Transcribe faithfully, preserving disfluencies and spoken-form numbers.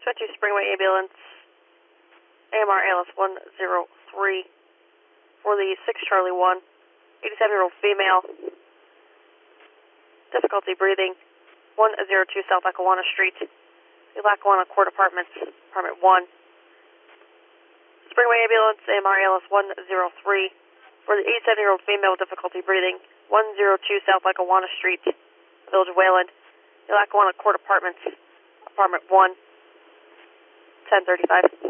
twenty Springway Ambulance, A M R A L S one zero three, for the six Charlie one, eighty-seven-year-old female, difficulty breathing, one oh two South Lackawanna Street, the Lackawanna Court Apartments, Apartment one. Springway Ambulance, A M R A L S one zero three, for the eighty-seven-year-old female with difficulty breathing, one oh two South Lackawanna Street, Village of Wayland, the Lackawanna Court Apartments, Apartment one, ten thirty-five.